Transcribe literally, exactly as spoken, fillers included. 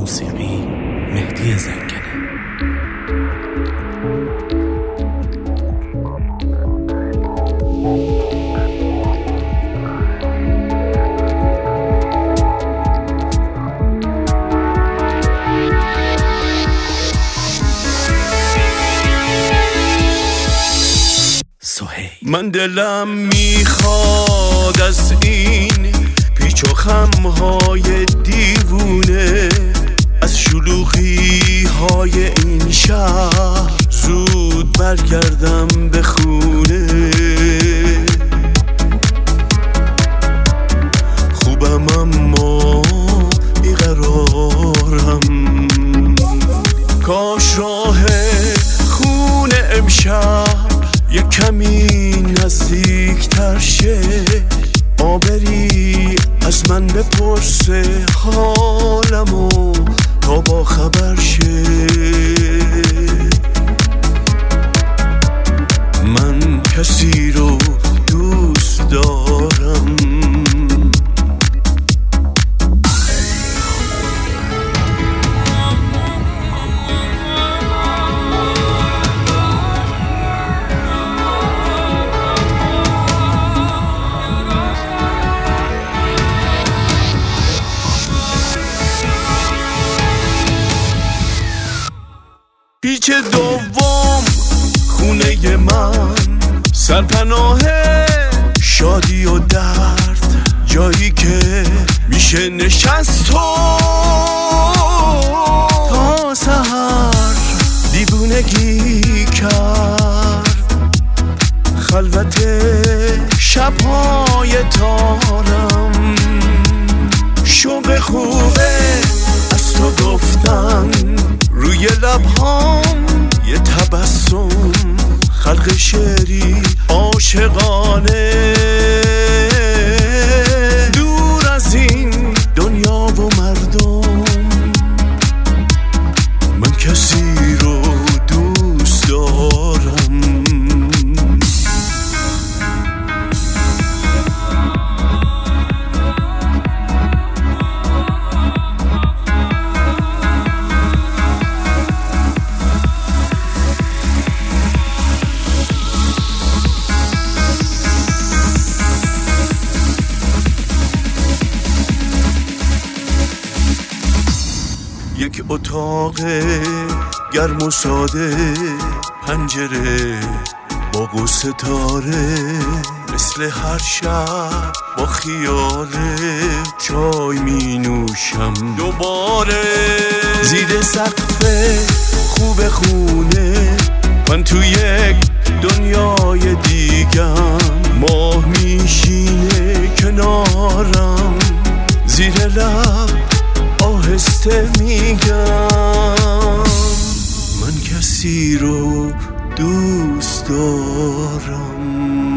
موسیقی مهدی زنگنه. من دلم میخواد از این پیچ و خمهای دیوونه، از شلوغی های این شهر زود برگردم به خونه. خوبم اما بیقرارم، کاش راه خونه امشب یک کمی نزدیک تر شه. آبری از من بپرسه حالمو تا با خبر شه. من کسی رو دوست دارم، پیچ دوم خونه من، سرپناه شادی و درد، جایی که میشه نشست و تا سحر دیوونگی کرد. خلوت شبهای تارم، شوق خوبه از تو گفتن، روی لبهام یه تبسم، خلق شعری عاشقانه، دور از این دنیا و مردم. من کسی رو دوست دارم. یک اتاق گرم و ساده، پنجره با و ستاره، مثل هر شب با خیال چای می نوشم دوباره. زیر سقف خوب خونه من تو یک دنیای دیگم، ماه میشینه کنارم، زیر لب آهسته میگم من کسی رو دوست دارم.